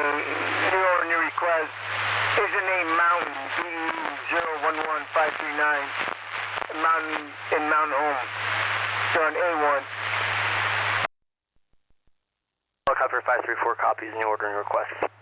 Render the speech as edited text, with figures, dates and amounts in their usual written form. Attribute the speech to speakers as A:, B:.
A: New order, new request. Is the name Mountain, BE011539, Mountain in Mountain Home. You're on A1.
B: Helicopter 534 copies, new order and request.